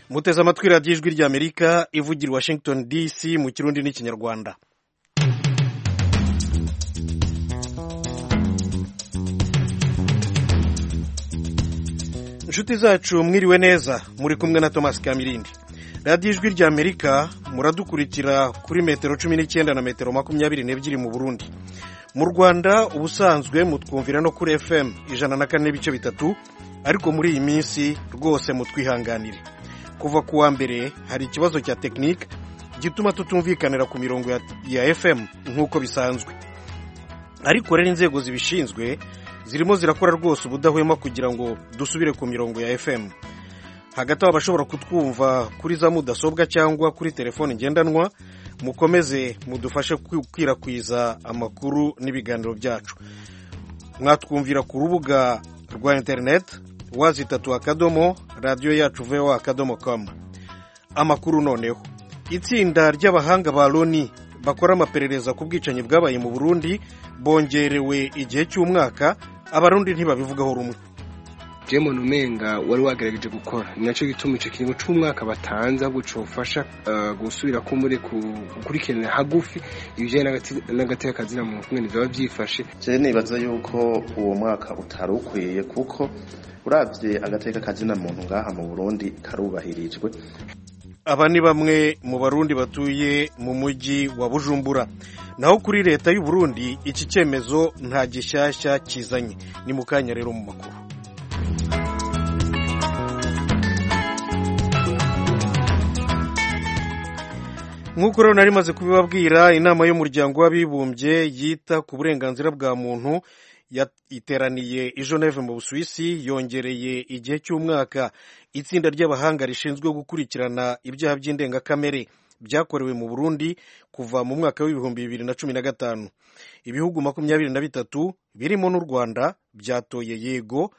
muteze amatwi radiyo ijwi ry'Amerika ivugira Washington DC mu Kirundi n'Ikinyarwanda. Inshuti zacu mwiriwe neza, muri kumwe na Thomas Kamirindi. Radiyo ijwi ry'Amerika muradukurikira kuri metero 19 na metero 22 mu Burundi. Mu Rwanda ubusanzwe mutwumvira no kuri FM 104.3, ariko muri iyi minsi rwose mutwihanganire. Kuva kuwa mbere hari ikibazo cya technique gituma tutumvikanira ku mirongo ya FM nk'uko bisanzwe. Ariko rero inzego zibishinzwe zirimo zirakora rwose ubudahwema kugira ngo dusubire ku mirongo ya FM. Hagati aho bashobora kutwumva kuri za mudasobwa cyangwa kuri telefone ngendanwa, mukomeze mudufashe gukwirakwiza amakuru n'ibiganiro byacu. Mwatwumvira ku rubuga rwa internet wazitatu radio yacu voa.com. Amakuru noneho, itsinda ry'abahanga ba Loni bakora amaperereza ku bwicanyi bwabaye mu Burundi bongerewe igihe cy'umwaka, abarundi ntibabivugaho rumwe. Jemon umenga wari wagerageje gukora naco gituma ico kintu c'umwaka batanza gucofasha gusubira ko muri gukurikirana hagufi ibije n'agateka kazina mu kumene baba byifashe. Je nibaza yuko uwo mwaka utarukwiye kuko uravye agateka kazina muntu ngaha mu Burundi karubahirijwe. Aba ni bamwe mu barundi batuye mu mujyi wa Bujumbura. Naho kuri leta y'u Burundi iki cyemezo nta gishyashya kizanye. Ni mukanya rero mu makuru. Nk'uko rero nari maze kubibabwira, inama y'umuryango w'abibumbye yita ku burenganzira bwa muntu iteraniye i Geneve mu Busuwisi, yongereye igihe cy'umwaka itsinda ry'abahanga rishinzwe gukurikirana ibyaha by'indengakamere byakorewe mu Burundi kuva mu mwaka w'ibihumbi 2015. Ibihugu 23 birimo n'u Rwanda byatoye yego,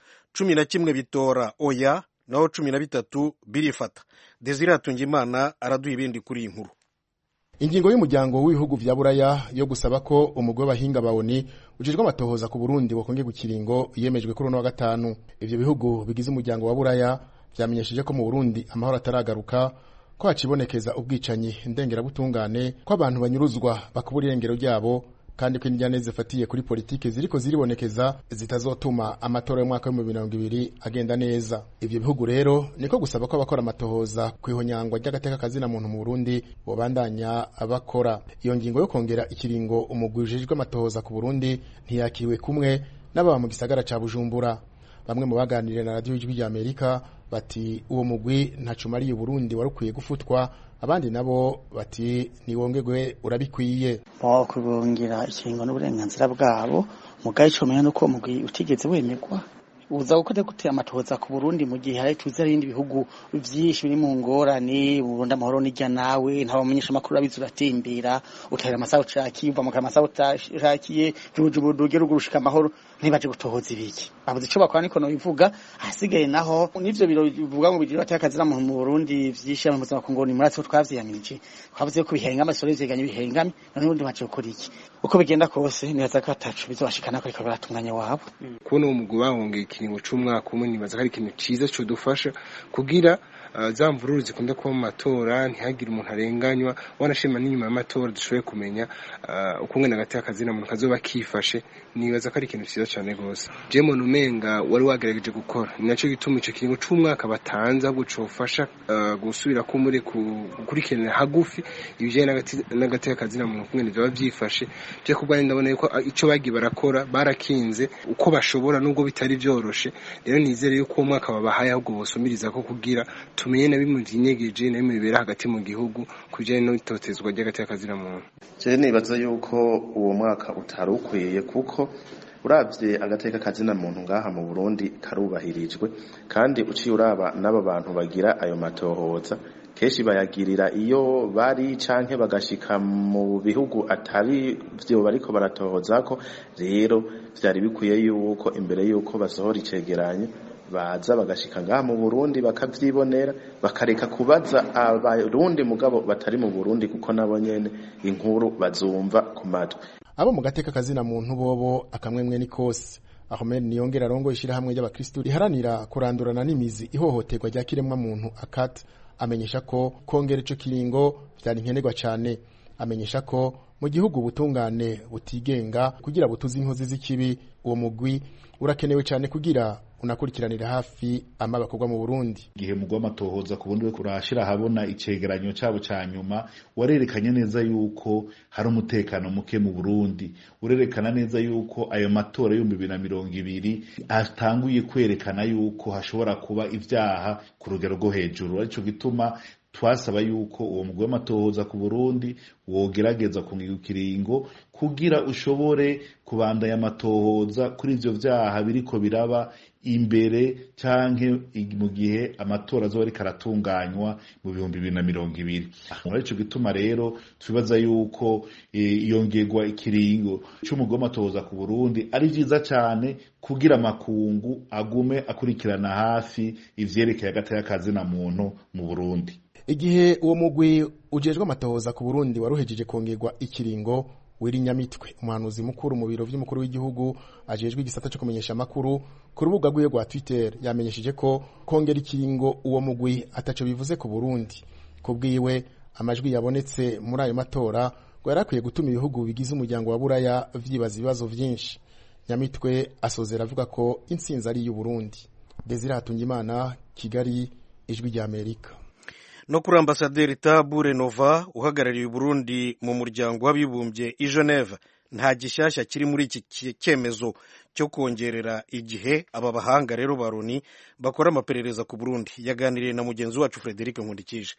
11 bitora oya, naho 13 birifata. Desire Atungimana araduha ibindi kuri iyi nkuru. Ingingo y'umuryango w'ibihugu vya Buraya yo gusaba ko umugwi w'abahinga bawoni ujejwe amatohoza ku Burundi wakonge gukiringo yemejwe kuri no wa gatanu. Ivyo bihugu bigize umuryango wa Buraya vyamenyesheje ko mu Burundi amahoro ataragaruka, ko hacibonekeza ubwicanyi ndengerabutungane, ko abantu banyuruzwa bakubura irengero ryabo, kandi ko injyane zifatiye kuri politike ziriko ziribonekeza zitazotuma amatora y'umwaka wa 2020 agenda neza. Ivyo bihugu rero niko gusaba ko abakora amatohoza kwihonyangwa ry'agateka kazina muntu mu Burundi bobandanya abakora. Iyo ngingo yo kongera ikiringo umugwi ujejwe amatohoza ku Burundi ntiyakiriwe kumwe n'ababa mu gisagara ca Bujumbura. Bamwe mu baganiriye na radio y'Ijwi ry'Amerika bati uwo mugwi ntacumariye Burundi warukwiye gufutwa, abandi nabo bati niwongegwe urabikwiye. Kubongira ikiringo n'uburenganzira bwabo mugaye comenya nuko mugwi utigeze wemegwa. Uza gukora gute amatohoza ku Burundi mu gihe hari tuzi ibindi bihugu byinshi biri mu ngorane, Burundi amahoro nijya nawe nta bamenyesha makuru abizuratimbira, utahira amasaho caki uva mu kamasaho utakiye Bujumbura rugurushika amahoro ntibaje gutohoza ibiki. Abuze ico bakora niko no bivuga, hasigaye naho nivyo biro bivuga mu bijiro atakazira mu Burundi vyisha mu buzima ko ni muratse twavyiyamirije. Twavuze ko bihenga amasore zeganye bihengami, none ubundi baje gukora iki? Uko bigenda kose nibaza ko atacu bizobashikana ko baratunganya wabo. Kubona uwo mugwi bahongeye ikiringo c'umwaka umwe nibaza ko ari ikintu ciza cyo dufasha kugira za mvururu zikunda kuba mu matora ntihagire umuntu arenganywa, wanashima n'inyuma y'amatora dushoboye kumenya ukungana agateka kazina muntu kazoba kifashe. Nibaza ko ari ikintu ciza cyane gose. Jemon umenga wari wagerageje gukora naco gituma ico kiringo c'umwaka batanza gucofasha gusubira ko muri gukurikirana hagufi ibije n'agateka kazina muntu kumene baba byifashe. Je kubwa ndabona yuko ico bagiye barakora barakinze uko bashobora nubwo bitari byoroshe. Rero nizere yuko umwaka babahaye ahubwo bosumiriza ko kugira tumenye nabimuzinyegeje n'imibera hagati mu gihugu kujanye no itotezwa ry'agateka kazina muntu. Je nibaza yuko uwo mwaka utarukwiye kuko uravye agateka kazina muntu ngaha mu Burundi karubahirijwe, kandi uciye uraba n'aba bantu bagira ayo matohoza keshi bayagirira iyo bari canke bagashika mu bihugu atari vyo bariko baratohozako. Rero vyari bikwiye yuko imbere yuko basohora icegeranyo baza bagashika ngaha mu Burundi bakavyibonera, bakareka kubaza abarundi mugabo batari mu Burundi, kuko nabo nyene inkuru bazumva ku matwi. Abo mu gateka kazina muntu bobo akamwemwe ni kose. Ahmed Niyongera arongo ishirahamwe ry'abakristo riharanira kurandurana n'imizi ihohoterwa rya kiremwa muntu akat amenyesha ko kongera ico kiringo vyari nkenerwa cane. Amenyesha ko mu gihugu ubutungane butigenga kugira butuze inkozi z'ikibi, uwo mugwi urakenewe cyane kugira unakurikiranira hafi amabakorwa mu Burundi. Igihe mugwa amatohoza ku bundi kurashira habona icegeranyo cabo ca nyuma, warerekanye neza yuko hari umutekano muke mu Burundi, urerekana neza yuko ayo matora y'umbi 2020 atanguye kwerekana yuko hashobora kuba ivyaha ku rugero rwo hejuru. Arico gituma twasaba yuko uwo mugwi w'amatohoza ku Burundi wogerageza kungiga ikiringo kugira ushobore kubandanya amatohoza kuri ivyo vyaha biriko biraba imbere canke mu gihe amatora azoba ariko aratunganywa mu 2020. Muri ico gituma rero twibaza yuko iyongerwa ikiringo c'umugwi w'amatohoza ku Burundi ari vyiza cane kugira amakungu agume akurikirana hafi ivyerekeye agateka kazina muntu mu Burundi. Igihe uwo mugwi ujejwe amatohoza ku Burundi waruhejeje kongerwa ikiringo, Wirinyamitwe umuhanuzi mukuru mu biro vy'umukuru w'igihugu ajejwe igisata cyo kumenyesha makuru ku rubuga rwiwe rwa Twitter yamenyesheje ko kongera ikiringo uwo mugwi ataco bivuze ku Burundi. Kubwiwe amajwi yabonetse muri ayo matora ngo yarakwiye gutuma ibihugu bigize umuryango wa Buraya vyibaza ibibazo vyinshi. Nyamitwe asozera avuga ko intsinzi ari y'u Burundi. Desire Hatungimana, Kigali, Ijwi rya Amerika. No kuri ambasaderi Tabure Nova uhagarariye Burundi mu muryango w'abibumbye i Geneva, nta gishyashya kiri muri iki cyemezo cyo kongerera igihe aba bahanga rero baroni bakora amaperereza ku Burundi. Yaganiriye na mugenzi wacu Frederic Nkundikije.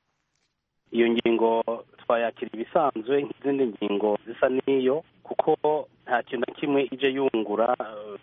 Iyo ngingo twayakira ibisanzwe nk'izindi ngingo zisa n'iyo, kuko nta kintu na kimwe ije yungura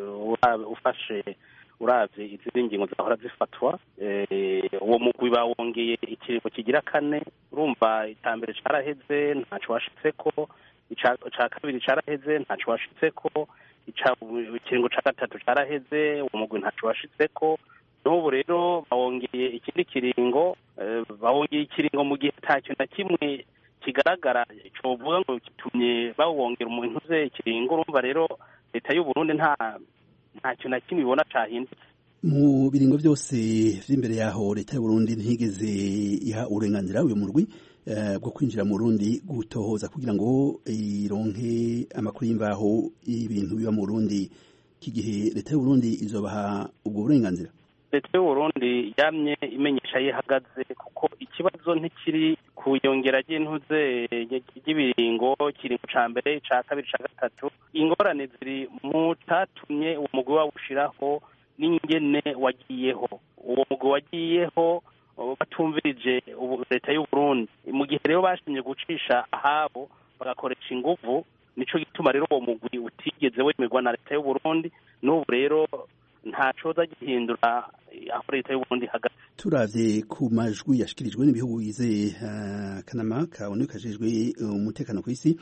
ufashe uravye izindi ngingo zahora zifatwa. Uwo mugwi bawongeye ikiringo kigira 4, urumva itambere caraheze ntaco washitseko, ica kabiri caraheze ntaco washitseko, ikiringo ca gatatu caraheze uwo mugwi ntaco washitseko. N'ubu rero bawongeye ikindi kiringo, bawongeye ikiringo mu gihe ntacyo na kimwe kigaragara covuga ngo gitumye bawongera umuntu uze ikiringo. Urumva rero leta y'u Burundi ntacyo na kimwe ibona cahindutse. Mu biringo byose vy'imbere yaho leta y'u Burundi ntigeze iha uburenganzira uyu murwi bwo kwinjira mu Burundi gutohoza kugira ngo ironke amakuru y'imvaho ibintu biba mu Burundi. Iki gihe leta y'u Burundi izobaha ubwo burenganzira. Leta y'u Burundi yamye imenyesha yihagaze, kuko ikibazo ntikiri kuyongera ry'intuze ry'ibiringo, kiringo ca mbere, ca kabiri, ca gatatu. Ingorane ziri mu tatumye uwo mugwi wawushiraho n'ingene wagiyeho. Uwo mugwi wagiyeho batumvirije leta y'u Burundi. Mu gihe rero bashimye gucisha ahabo bagakoresha inguvu, nico gituma rero uwo mugwi utigeze wemerwa na leta y'u Burundi. N'ubu rero ntacoza gihindura aho leta y'u Burundi hagati. Turavye ku majwi yashikirijwe n'ibihugu bigize akanama kabone kajejwe umutekano ku isi,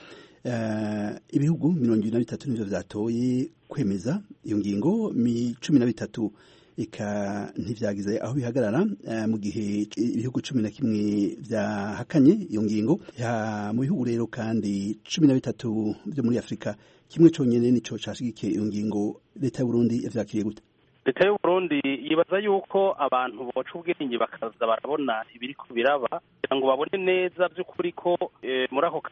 ibihugu 23 nivyo vyatoye kwemeza iyo ngingo, 13 eka ntivyagize aho bihagarara, mu gihe ibihugu 11 vyahakanye iyo ngingo. Mu bihugu rero kandi 13 byo muri Afrika, kimwe conyene nico cashigikiye iyo ngingo. Leta y'u Burundi yavyakiriye gute? Leta y'u Burundi yibaza yuko abantu boca ubwenge bakaza barabona ibiriko biraba, kugira ngo babone neza by'ukuri ko muri ako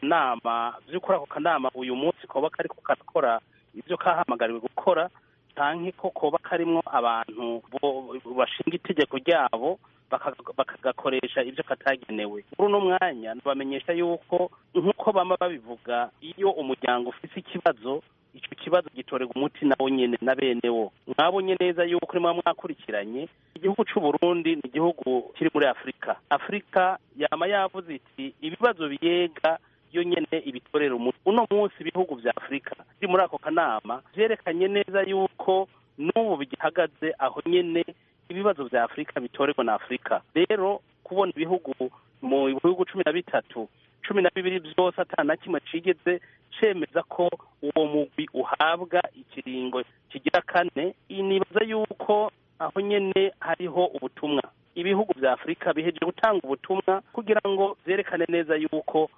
kanama uyu munsi koba kariko karakora ivyo kahamagariwe gukora, canke ko koba karimwo abantu bashinga itegeko ryabo bakagakoresha ivyo katagenewe. Muri uno mwanya ntibamenyesha yuko nk'uko bama babivuga, iyo umuryango ufise ikibazo, ico kibazo gitorega umuti nawo nyene na benewo. Mwabonye neza yuko rimwe mwakurikiranye, igihugu c'u Burundi ni igihugu kiri muri Afrika. Afrika yama yavuze iti ibibazo biyega yo nyene ibitorera umuti. Uno munsi ibihugu vya Afrika biri muri ako kanama vyerekanye neza yuko n'ubu bigihagaze aho nyene ibibazo vya Afrika bitorerwa na Afrika. Rero kubona ibihugu mu bihugu 13 12 byose atana kimwe cigeze cemeza ko uwo mugwi uhabwa ikiringo kigira 4, inibaza yuko aho nyene hariho ubutumwa. Ibihugu vya Afrika biheje gutanga ubutumwa kugira ngo vyerekane neza yuko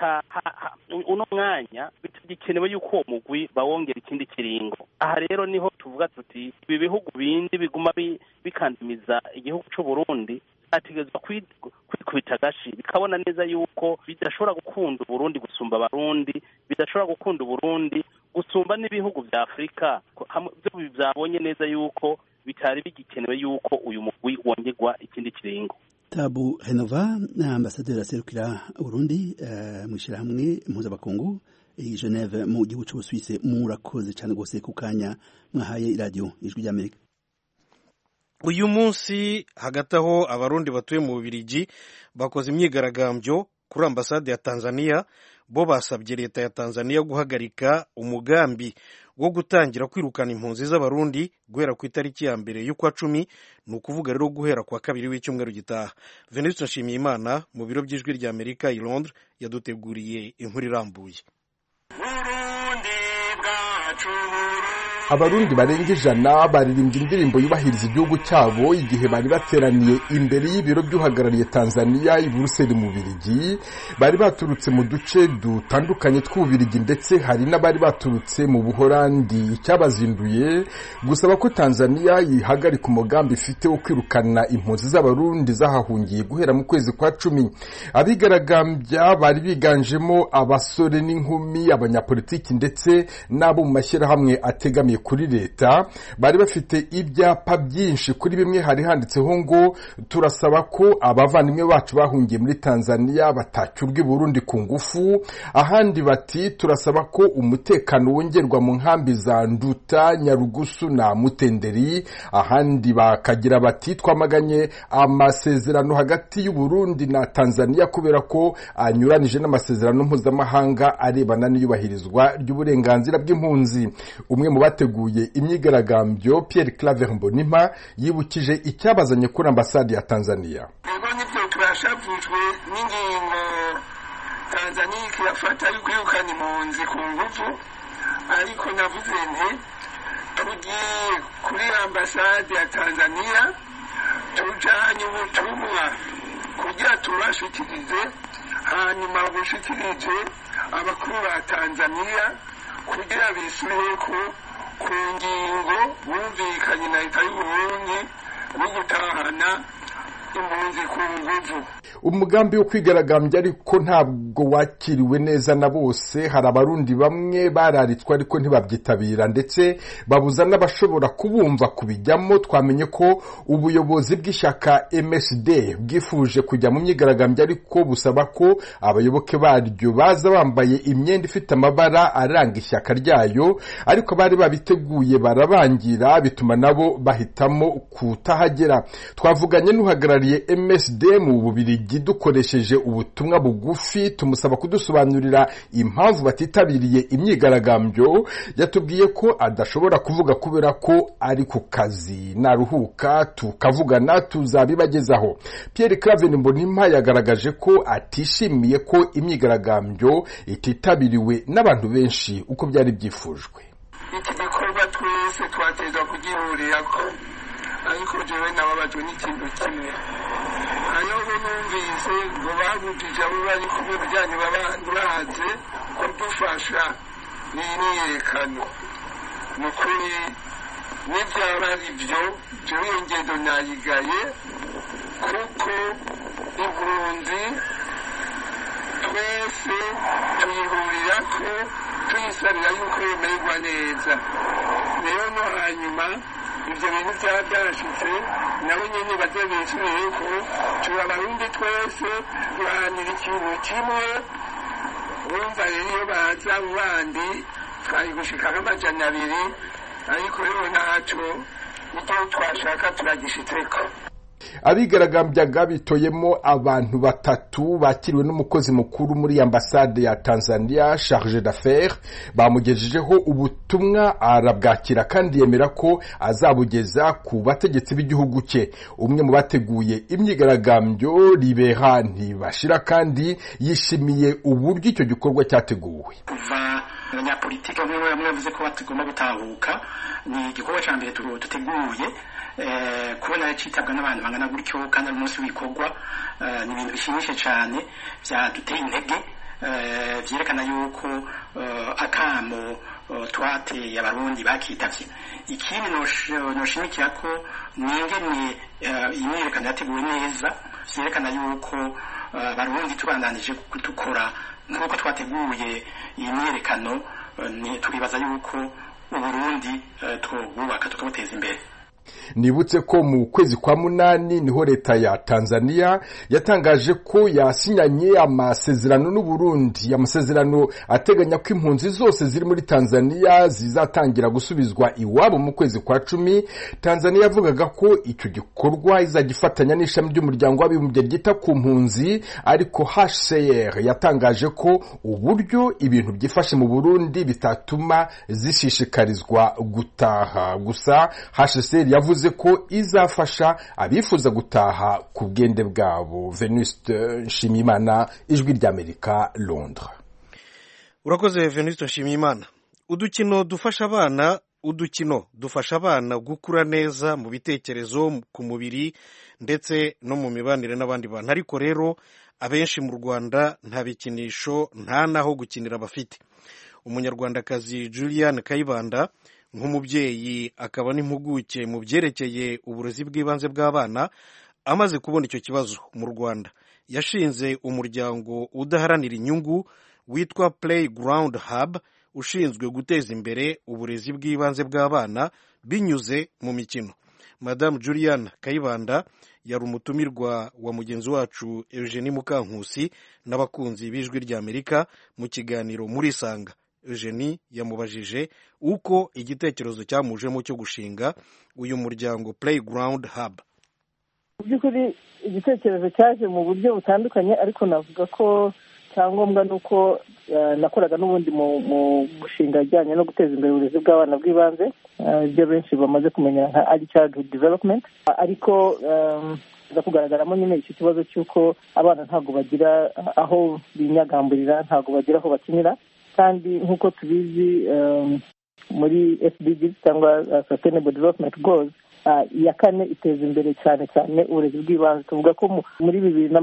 uno mwanya bitagikenewe yuko uwo mugwi bawongera ikindi kiringo. Aha rero niho tuvuga tuti ibi bihugu bindi biguma bikandimiza igihugu c'u Burundi byategerezwa kwikubita agashi bikabona neza yuko bidashobora gukunda Uburundi gusumba abarundi, bidashobora gukunda Uburundi gusumba n'ibihugu vya Afrika, byo byabonye neza yuko bitari bigikenewe yuko uyu mugwi wongerwa ikindi kiringo. Tabu Renova na ambasaderi aserukira Burundi mwishira hamwe impuzabakungu i Geneve mu gihugu cy'Ubusuwisi, murakoze cyane gose ku kanya mwahaye radio Ijwi ry'Amerika. Uyu munsi hagati aho abarundi batuye mu Bubiligi bakoze imyigaragambyo kuri ambasade ya Tanzania, bo basabye leta ya Tanzania guhagarika umugambi wo gutangira kwirukana impunzi z'abarundi guhera ku itariki ya mbere y'ukwa 10, ni ukuvuga rero guhera kwa kabiri w'icyumweru gitaha. Venuste Nshimiyimana mu biro by'Ijwi ry'Amerika i Londres yaduteguriye inkuru irambuye. Abarundi barenga 100 baririmbye indirimbo yubahiriza igihugu cyabo igihe bari bateraniye imbere y'ibiro by'uhagarariye Tanzania i Buruseli mu Bubiligi. Bari baturutse mu duce dutandukanye tw'Ububiligi ndetse hari n'abari baturutse mu Buholandi. Icyabazinduye gusaba ko Tanzania yihagarika umugambi ifite wo kwirukana impunzi z'abarundi zahahungiye guhera mu kwezi kwa 10. Abigaragambya bari biganjemo abasore n'inkumi, abanyapolitiki ndetse n'abo mu mashyirahamwe ategamiye kuri leta. Bari bafite ibyapa byinshi, kuri bimwe hari handitseho ngo turasaba ko abavandimwe bacu bahungiye muri Tanzania batacyurwa i Burundi ku ngufu. Ahandi bati turasaba ko umutekano wongerwa mu nkambi za Nduta, Nyarugusu na Mutenderi. Ahandi bakagira bati twamaganye amasezerano hagati y'u Burundi na Tanzania kubera ko anyuranije n'amasezerano mpuzamahanga arebana n'iyubahirizwa ry'uburenganzira bw'impunzi. Umwe mu bateguye imyigaragambyo Pierre Claver Mbonimpa yibukije icyabazanye kuri ambasade ya Tanzania. Nibyo turashavujwe n'ingingo Tanzania ikiyafata yo kwirukana impunzi ku ngufu, ariko navuze nti tugiye kuri ambasade ya Tanzania tujanye ubutumwa kugira tubashikirize, hanyuma bushikirije abakuru ba Tanzania kugira bisubireko ku ngingo bumvikanye na leta y'Uburundi no gutahana impunzi ku nguvu. Umugambi wo kwigaragambya ariko ntabwo wakiriwe neza na bose. Hari abarundi bamwe bararitswe ariko ntibabyitabira ndetse babuza n'abashobora kubumva kubijyamo. Twamenye ko ubuyobozi bw'ishyaka MSD bwifuje kujya mu myigaragambya ariko busaba ko abayoboke baryo baza bambaye imyenda ifite amabara aranga ishyaka ryayo, ariko bari babiteguye barabangira, bituma nabo bahitamo kutahagera. Twavuganye n'uhagarariye MSD mu Bubiligi dukoresheje ubutumwa bugufi tumusaba kudusobanurira impamvu batitabiriye imyigaragambyo. Yatubwiye ko adashobora kuvuga kubera ko ari ku kazi, naruhuka tukavugana tuzabibagezaho. Pierre Claver Mbonimpa yagaragaje ko atishimiye ko imyigaragambyo ititabiriwe n'abantu benshi uko byari byifujwe. Iki gikorwa twese twateza kugihurirako, ariko jewe nababajwe n'ikintu kimwe. Hariho numvise ngo babujije abo bari kumwe bijyanye baze kudufasha n'imyiyerekano. Ni ukuri n'ibyaba ari byo, jewe iyo ngendo nayigaye, kuko impunzi twese tuyihurirako tuyisabira yuko yemererwa neza. Rero no hanyuma ibyo bintu byashitse nabo nyene bazebeshiye ko tuba abarundi twese duhanira ikintu kimwe. Urumva rero iyo baza bandi twari gushika nk'amajana 2, ariko rero ntaco icyo twashaka turagishitseko. Abigaragambyaga bitoyemo abantu 3 bakiriwe n'umukozi mukuru muri ambasade ya Tanzania charge d'affaires. Bamugejejeho ubutumwa arabwakira kandi yemera ko azabugeza ku bategetsi b'igihugu cye. Umwe mu bateguye imyigaragambyo Libera Ntibashira kandi yishimiye uburyo icyo gikorwa cyateguwe. Abanyapolitiki bamwe bavuze ko batagomba gutahuka, ni igikorwa cya mbere duteguye. Kubona citabwa n'abantu bangana gutyo kandi ari umunsi w'ikorwa, ni ibintu bishimishije cyane byaduteye intege vyerekana yuko akamo twateye abarundi bakitavye. Ikindi noshimikira ko ningene imyerekano yateguwe neza vyerekana yuko abarundi tubandanije dukora nk'uko twateguye iyi myerekano, turibaza yuko uburundi twubaka tukabuteza imbere. Nibutse ko mu kwezi kwa munani niho leta ya Tanzania yatangaje ko yasinyanye amasezerano n'u Burundi, amasezerano ateganya ko impunzi zose ziri muri Tanzania zizatangira gusubizwa iwabo mu kwezi kwa 10. Tanzania yavugaga ko icyo gikorwa izagifatanya n'ishami ry'umuryango w'abibumbye ryita ku mpunzi, ariko HCR yatangaje ko uburyo ibintu byifashe mu Burundi bitatuma zishishikarizwa gutaha. Gusa HCR yavuze ko izafasha abifuza gutaha ku bwende bwabo. Venuste Nshimiyimana, Ijwi ry'Amerika, Londres. Urakoze Venuste Nshimiyimana. Udukino dufasha abana gukura neza mu bitekerezo, ku mubiri ndetse no mu mibanire n'abandi bantu, ariko rero abenshi mu Rwanda nta bikinisho, nta naho gukinira bafite. Umunyarwandakazi Juliane Kayibanda, nk'umubyeyi akaba n'impuguke mu byerekeye uburezi bw'ibanze bw'abana, amaze kubona icyo kibazo mu Rwanda, yashinze umuryango udaharanira inyungu witwa Playground Hub, ushinzwe guteza imbere uburezi bw'ibanze bw'abana binyuze mu mikino. Madame Juliane Kayibanda yari umutumirwa wa mugenzi wacu Eugenie Mukankusi n'abakunzi b'Ijwi ry'Amerika mu kiganiro muri Sanga. Eugenie yamubajije uko igitekerezo cyamujemo cyo gushinga uyu muryango Playground Hub. By'ukuri igitekerezo cyaje mu buryo butandukanye, ariko navuga ko cyangombwa nuko nakoraga n'ubundi mu mushinga ajyanye no guteza imbere uburezi bw'abana bw'ibanze, ibyo benshi bamaze kumenya nka early childhood development, ariko za kugaragaramo nyine icyo kibazo cy'uko abana ntabwo bagira aho binyagamburira, ntabwo bagira aho bakinira, kandi nk'uko tubizi muri SDGs cyangwa Sustainable Development Goals, iya 4 iteza imbere cyane cyane uburezi bw'ibanze. Tuvuga ko muri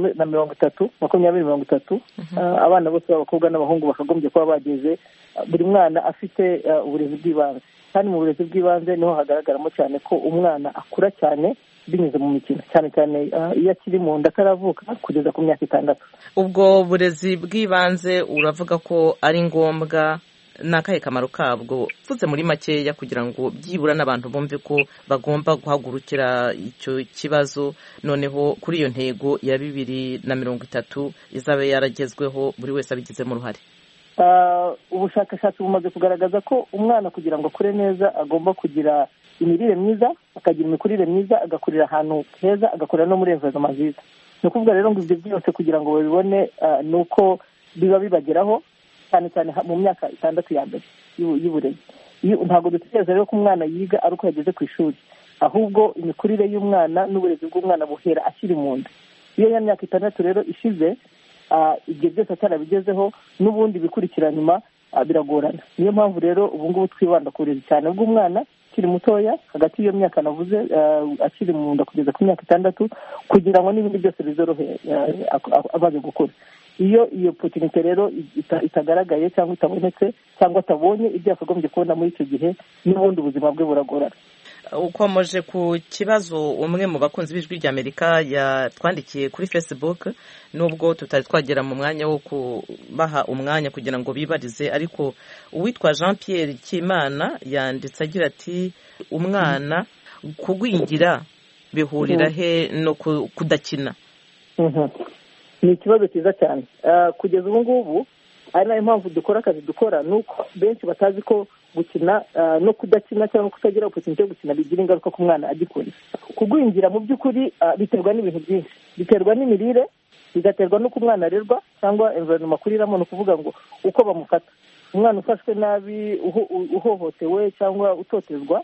2030 abana bose b'abakobwa n'abahungu bakagombye kuba bageze buri mwana afite uburezi bw'ibanze, kandi mu burezi bw'ibanze niho hagaragaramo cyane ko umwana akura cyane binyuze mu mikino, cyane cyane iyo akiri mu nda ataravuka kugeza ku myaka 6. Ubwo burezi bw'ibanze uravuga ko ari ngombwa, n'akahe kamaro kabwo vuze muri makeya kugira ngo byibura n'abantu bumve ko bagomba guhagurukira icyo kibazo, noneho kuri iyo ntego ya 2030 izabe yaragezweho buri wese abigizemo uruhare? Ubushakashatsi bumaze kugaragaza ko umwana kugira ngo akure neza agomba kugira imirire myiza, akagira imikurire myiza, agakurira ahantu heza, agakurira no muri environment nziza. Ni ukuvuga rero ngo ibyo byose kugira ngo babibone ni uko biba bibageraho, cyane cyane mu myaka 6 ya mbere y'uburezi. Ntabwo dutekereza rero ko umwana yiga ari uko yageze ku ishuri, ahubwo imikurire y'umwana n'uburezi bw'umwana buhera akiri mu nda. Iyo ya myaka 6 rero ishize, ibyo byose atarabigezeho, n'ubundi bikurikira nyuma biragorana. Niyo mpamvu rero ubu ngubu twibanda ku burezi cyane bw'umwana akiri mutoya, hagati y'iyo myaka navuze, akiri mu nda kugeza ku myaka 6, kugira ngo n'ibindi byose bizorohe amaze gukura. Iyo opportunity rero itagaragaye cyangwa itabonetse cyangwa atabonye ibyo yakagombye kubona muri icyo gihe, n'ubundi ubuzima bwe buragorana. Ukomeje ku kibazo, umwe mu bakunzi b'Ijwi ry'Amerika yatwandikiye kuri Facebook, nubwo tutari twagera mu mwanya wo kubaha umwanya kugira ngo bibarize, ariko uwitwa Jean Pierre Kimana yanditse agira ati umwana kugwingira bihurira he no kudakina? Ni ikibazo cyiza cyane. Kugeza ubu ngubu ari nayo mpamvu dukora akazi dukora, nuko benshi batazi ko gukina no kudakina cyangwa kutagira opportunity yo gukina bigira ingaruka ku mwana agikora. Kugwingira mu by'ukuri biterwa n'ibintu byinshi, biterwa n'imirire, bigaterwa n'uko umwana arerwa cyangwa environment akuriramo. Ni ukuvuga ngo uko bamufata, umwana ufashwe nabi, uhohotewe cyangwa utotezwa,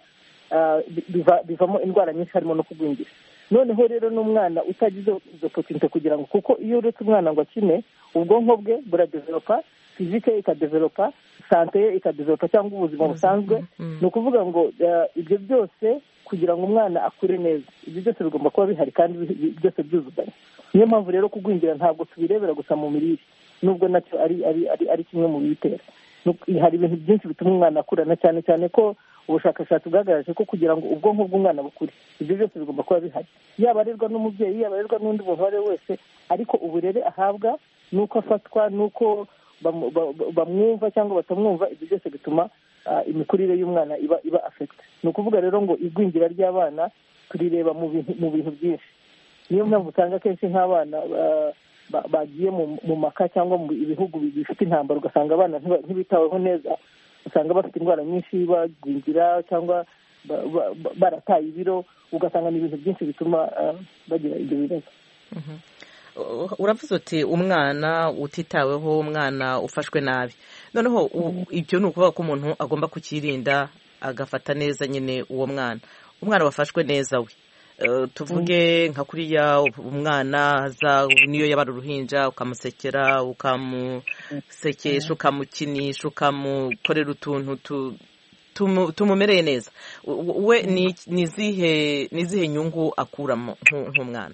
bivamo indwara nyinshi harimo no kugwingira. Noneho rero n'umwana utagize izo opportunity kugira ngo, kuko iyo uretse umwana ngo akine, ubwonko bwe buradevelopa, fizike ikadevelopa, sante ye ikadevelopa cyangwa ubuzima busanzwe. Ni ukuvuga ngo ibyo byose kugira ngo umwana akure neza, ibyo byose bigomba kuba bihari kandi byose byuzuzanya. Niyo mpamvu rero kugwingira ntabwo tubirebera gusa mu mirire, nubwo nacyo ari kimwe mu bibitera. Hari ibintu byinshi bituma umwana akurana, cyane cyane ko ubushakashatsi bwagaragaje ko kugira ngo ubwonko bw'umwana bukure ibyo byose bigomba kuba bihari, yaba arerwa n'umubyeyi, yaba arerwa n'undi muntu uwo ari we wese, ariko uburere ahabwa n'uko afatwa, n'uko bamwumva cyangwa batamwumva, ibyo byose bituma imikurire y'umwana iba afekite. Ni ukuvuga rero ngo igwingira ry'abana turireba mu bintu byinshi. Niyo mpamvu usanga akenshi nk'abana bagiye mu maka cyangwa mu bihugu bifite intambara, ugasanga abana ntibitaweho neza, usanga bafite indwara nyinshi, bagwingira cyangwa barataye ibiro, ugasanga ni ibintu byinshi bituma bagira ibyo bibazo. Uravuze uti umwana utitaweho, umwana ufashwe nabi. Noneho ibyo ni ukuvuga ko umuntu agomba kukirinda, agafata neza nyine uwo umwana wafashwe neza we. Tuvuge nka kuriya umwana niyo yabara uruhinja, ukamusekera, ukamusekesha, ukamukinisha, ukamukorera utuntu tumumereye neza, we ni izihe nyungu akuramo nk'umwana?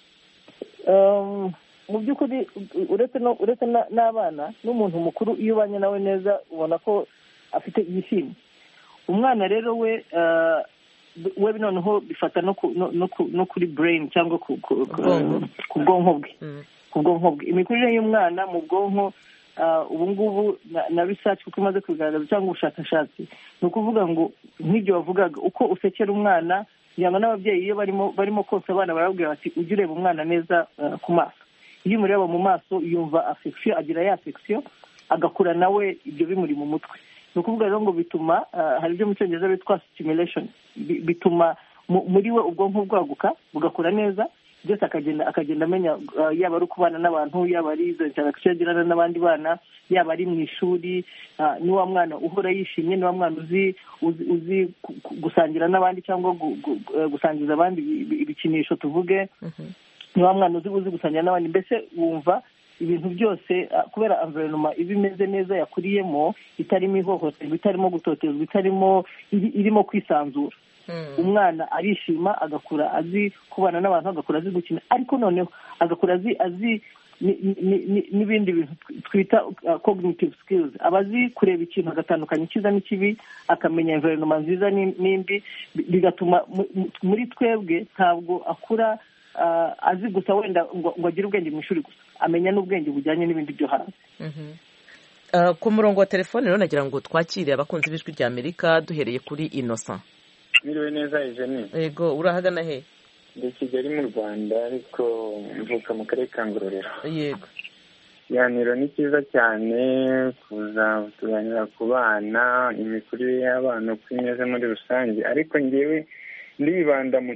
Mu by'ukuri uretse n'abana n'umuntu mukuru, iyo ubanye nawe neza ubona ko afite yishimye. Umwana rero we noneho bifata no kuri brain cyangwa ku bwonko bwe. Imikurire y'umwana mu bwonko ubu ngubu na research kuko imaze kugaragaza cyangwa ubushakashatsi, ni ukuvuga ngo nk'ibyo bavugaga, uko usekera umwana, nyama n'ababyeyi iyo barimo konsa abana barabwira bati ujye ureba umwana neza ku maso. Iyo umureba mu maso yumva affection, agira ya affection, agakura nawe ibyo bimuri mu mutwe. Ni ukuvuga rero ngo bituma hari ibyo mu cyongereza bitwa stimulation, bituma muri we ubwonko bwaguka bugakura neza, byose akagenda amenya, yaba ari ukubana n'abantu, yaba ari izo interaction agirana n'abandi bana, yaba ari mu ishuri, ni wa mwana uhora yishimye, ni wa mwana uzi gusangira n'abandi cyangwa gusangiza abandi ibikinisho tuvuge, ni wa mwana uzi gusangira n'abandi. Mbese wumva ibintu byose kubera environment iba imeze neza yakuriyemo, itarimo ihohoterwa, itarimo gutotezwa, irimo kwisanzura. Umwana arishima, agakura azi kubana n'abantu, agakura azi gukina, ariko noneho agakura azi n'ibindi bintu twita cognitive skills. aba azi kureba ikintu agatandukanya icyiza n'ikibi, akamenya environment nziza n'imbi, bigatuma muri twebwe ntabwo akura azi gusa wenda ngo agire ubwenge mu ishuri gusa, amenya n'ubwenge bujyanye n'ibindi byo hanze. Ku murongo wa telefone rero nagira ngo twakire abakunzi b'ijwi rya Amerika, duhereye kuri Innocent. Miriwe neza Eugenie. Yego, urahagana he? Ndi Kigali mu Rwanda, ariko mvuka mu karere ka Ngororero. Yego. Ikiganiro ni cyiza cyane, kuza tuganira ku bana, imikurire y'abana uko imeze muri rusange, ariko njyewe ndibanda mu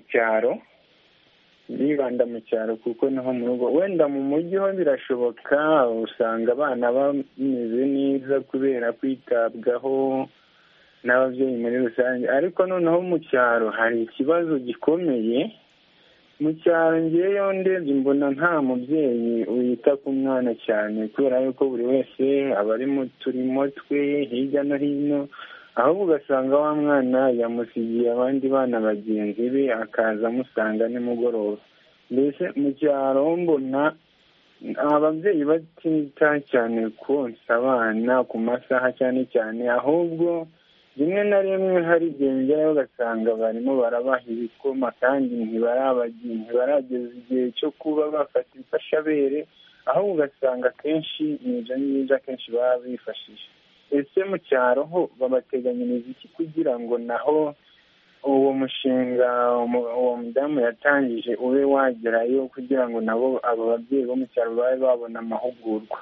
cyaro kuko niho mu rugo. Wenda mu mujyi ho birashoboka, usanga abana bameze neza kubera kwitabwaho n'ababyeyi muri rusange, ariko noneho mu cyaro hari ikibazo gikomeye. Mu cyaro ngewe ndebye mbona nta mubyeyi wita ku mwana cyane, kubera yuko buri wese aba ari mu turimo twe hirya no hino, ahubwo ugasanga wa mwana yamusigiye abandi bana bagenzi be, akaza amusanga nimugoroba. Mbese mu cyaro mbona ababyeyi batita cyane konsa abana ku masaha cyane cyane, ahubwo rimwe na rimwe hari igihe ngerayo ugasanga barimo barabaha ibikoma kandi ntibarageza igihe cyo kuba bafata imfashabere, ahubwo ugasanga akenshi n'ibyo akenshi baba bifashisha. Ese mu cyaro ho babateganyiriza iki kugira ngo naho uwo mushinga uwo mudamu yatangije ube wagerayo, kugira ngo nabo abo babyeyi bo mu cyaro babe babona amahugurwa?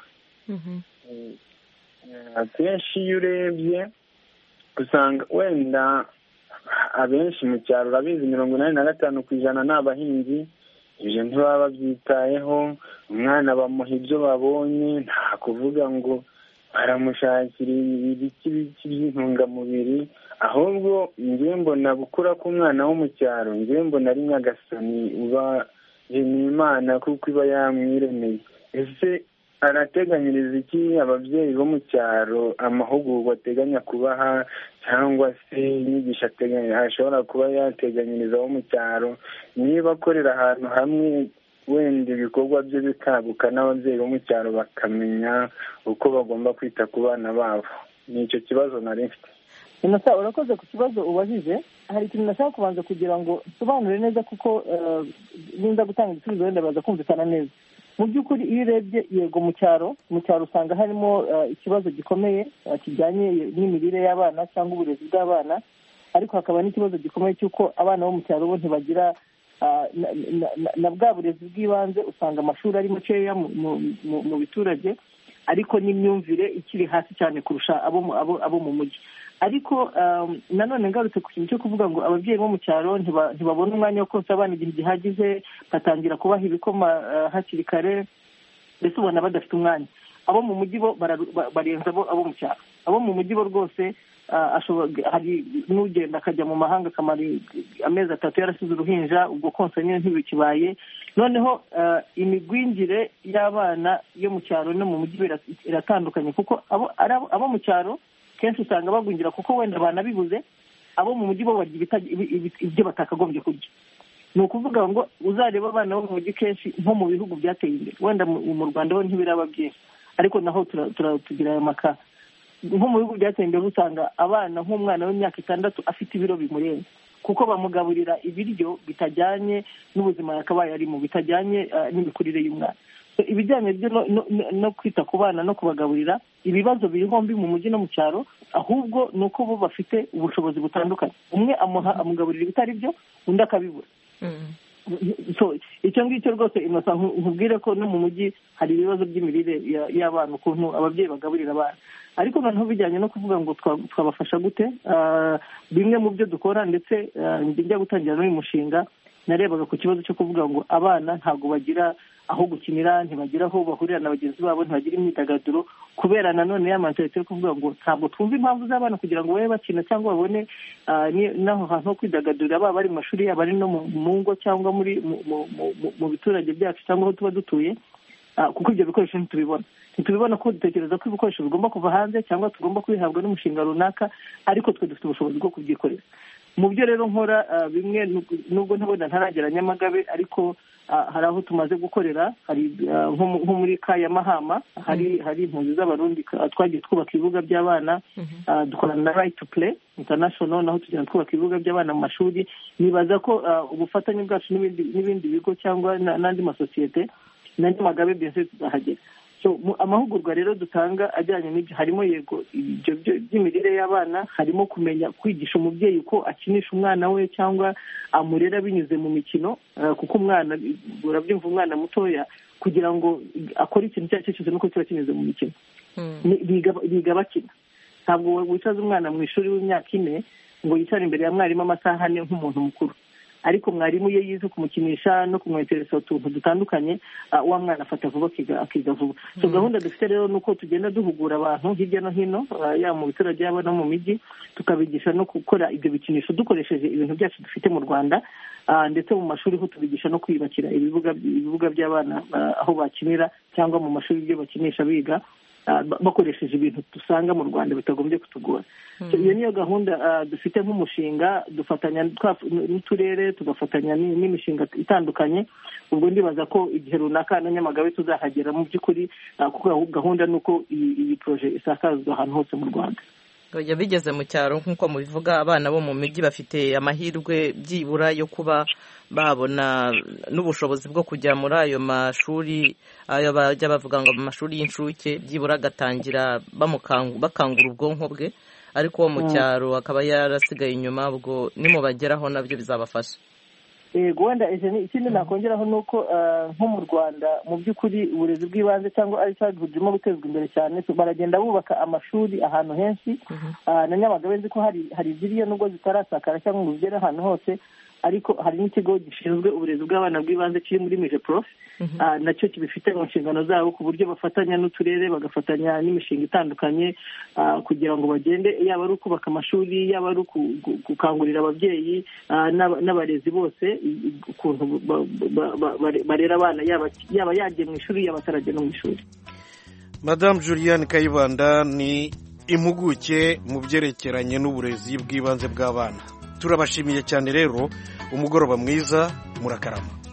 Akenshi iyo urebye usanga wenda abenshi mu cyaro, urabizi 85% ni abahinzi, ibyo ntibaba babyitayeho. Umwana bamuha ibyo babonye, nta kuvuga ngo baramushakira ibiki by'intungamubiri, ahubwo njye mbona gukura k'umwana wo mu cyaro, njye mbona ari nyagasani uba Imana kuko iba yamwiremeye. Ese arateganyiriza iki ababyeyi bo mu cyaro, amahugurwa ateganya kubaha, cyangwa se inyigisho ashobora kuba yateganyiriza abo mu cyaro? Niba akorera ahantu hamwe wenda ibikorwa byo bikaguka n'ababyeyi bo mu cyaro bakamenya uko bagomba kwita ku bana babo. Ni icyo kibazo nari mfite. Innocent, urakoze ku kibazo ubajije. Hari ikintu nashaka kubanza kugira ngo sobanure neza kuko ninza gutanga igisubizo wenda baza kumvikana neza. Mu by'ukuri iyo urebye yego mu cyaro usanga harimo ikibazo gikomeye kijyanye n'imirire y'abana cyangwa uburezi bw'abana, ariko hakaba n'ikibazo gikomeye cy'uko abana bo mu cyaro bo ntibagira na bwa burezi bw'ibanze. Usanga amashuri ari makeya mu biturage, ariko n'imyumvire ikiri hasi cyane kurusha abo mu mujyi. Ariko nanone ngarutse ku kintu cyo kuvuga ngo ababyeyi bo mu cyaro ntibabona umwanya wo konsa abana igihe gihagije, batangira kubaha ibikoma hakiri kare, mbese ubona badafite umwanya. Abo mu mujyi bo barenza abo mu cyaro. Abo mu mujyi bo rwose hari n'ugenda akajya mu mahanga akamara amezi 3 yarasize uruhinja, ubwo konsa nyine ntibikibaye. Noneho imigwingire y'abana yo mu cyaro no mu mujyi iratandukanye, kuko abo mu cyaro kenshi usanga bagwingira kuko wenda banabibuze. Abo mu mujyi bo barya ibyo batakagombye kurya. Ni ukuvuga ngo uzareba abana bo mu mujyi kenshi nko mu bihugu byateye imbere, wenda mu Rwanda ho ntibiraba byinshi, ariko naho tugira aya maka. Nko mu bihugu byateye imbere usanga abana nk'umwana w'imyaka 6 afite ibiro bimurenze, kuko bamugaburira ibiryo bitajyanye n'ubuzima yakabaye arimo, bitajyanye n'imikurire y'umwana. Ibijyanye no kwita ku bana no kubagaburira, ibibazo biri hombi mu mujyi no mu cyaro, ahubwo ni uko bo bafite ubushobozi butandukanye. Umwe amugaburira ibitari byo, undi akabibura. So icyo ngicyo rwose Innocent, nkubwire ko no mu mujyi hari ibibazo by'imirire y'abana, ukuntu ababyeyi bagaburira abana. Ariko noneho bijyanye no kuvuga ngo twabafasha gute, bimwe mu byo dukora, ndetse njya gutangira n'uyu mushinga narebaga ku kibazo cyo kuvuga ngo abana ntabwo bagira aho gukinira, ntibagira aho bahurira na bagenzi babo, ntibagira imyidagaduro, kubera nanone ya mentalite yo kuvuga ngo ntabwo twumva impamvu z'abana kugira ngo babe bakina cyangwa babone n'aho hantu ho kwidagadurira, baba bari mu mashuri yabo, ari no mu ngo cyangwa mu biturage byacu cyangwa aho tuba dutuye, kuko ibyo bikoresho ntitubibona ko dutekereza ko ibikoresho bigomba kuva hanze cyangwa tugomba kubihabwa n'umushinga runaka, ariko twe dufite ubushobozi bwo kubyikorera. Mu byo rero nkora bimwe, nubwo ntabona ntaragera Nyamagabe, ariko hari aho tumaze gukorera. Hari nko muri Kaya Mahama, hari impunzi z'abarundi twagiye twubaka ibibuga by'abana, dukorana na Right to Play International, naho tugenda twubaka ibibuga by'abana mu mashuri. Nibaza ko ubufatanye bwacu n'ibindi bigo cyangwa n'andi masosiyete na Nyamagabe byose tuzahagera. So amahugurwa rero dutanga ajyanye n'ibyo harimo yego ibyo by'imirire y'abana, harimo kumenya kwigisha umubyeyi uko akinisha umwana we cyangwa amurera binyuze mu mikino, kuko umwana urabyumva, umwana mutoya kugira ngo akore ikintu icyo ari cyo cyose nuko kiba kinyuze mu mikino. Biga bakina. Ntabwo wicaza umwana mu ishuri w'imyaka 4 ngo yicare imbere ya mwarimu amasaha 4 nk'umuntu mukuru, ariko mwarimu ye yize kumukinisha no kumwetereza utuntu dutandukanye, wa mwana afata vuba akiga vuba. So gahunda dufite rero nuko tugenda duhugura abantu hirya no hino, ya mu biturage yabo no mu mijyi, tukabigisha no gukora ibyo bikinisho dukoresheje ibintu byacu dufite mu Rwanda, ndetse mu mashuri ho tubigisha no kwiyubakira ibibuga by'abana aho bakinira, cyangwa mu mashuri ibyo bakinisha biga bakoresheje ibintu dusanga mu Rwanda bitagombye kutugora. Iyo niyo gahunda dufite nk'umushinga, dufatanya n'uturere, tugafatanya n'imishinga itandukanye. Ubwo ndibaza ko igihe runaka na Nyamagabe tuzahagera mu by'ukuri, kuko gahunda nuko iyi projet isakazwa ahantu hose mu Rwanda. Bigeze mu cyaro nk'uko mubivuga, abana bo mu mijyi bafite amahirwe byibura yo kuba babona n'ubushobozi bwo kujya muri ayo mashuri, ayo bajya bavuga ngo amashuri y'incuke, byibura agatangira bakangura ubwonko bwe, ariko uwo mu cyaro akaba yarasigaye inyuma. Ubwo nimubageraho nabyo bizabafasha. Wenda ikindi nakongeraho ni uko nko mu Rwanda mu by'ukuri uburezi bw'ibanze cyangwa ari childhood burimo gutezwa imbere cyane, baragenda bubaka amashuri ahantu henshi. Na Nyamagabe nzi ko hari ziriya nubwo zitarasakara cyangwa ngo zigere ahantu hose, ariko hari n'ikigo gishinzwe uburezi bw'abana bw'ibanze kiri muri Mijeprof, nacyo kibifite mu nshingano zabo, ku buryo bafatanya n'uturere, bagafatanya n'imishinga itandukanye, kugira ngo bagende, yaba ari ukubaka amashuri, yaba ari gukangurira ababyeyi n'abarezi bose ukuntu barera abana, yaba yagiye mu ishuri, yaba atarajya no mu ishuri. Madame Juliane Kayibanda ni impuguke mu byerekeranye n'uburezi bw'ibanze bw'abana. Turabashimiye cyane rero, umugoroba mwiza, murakarama.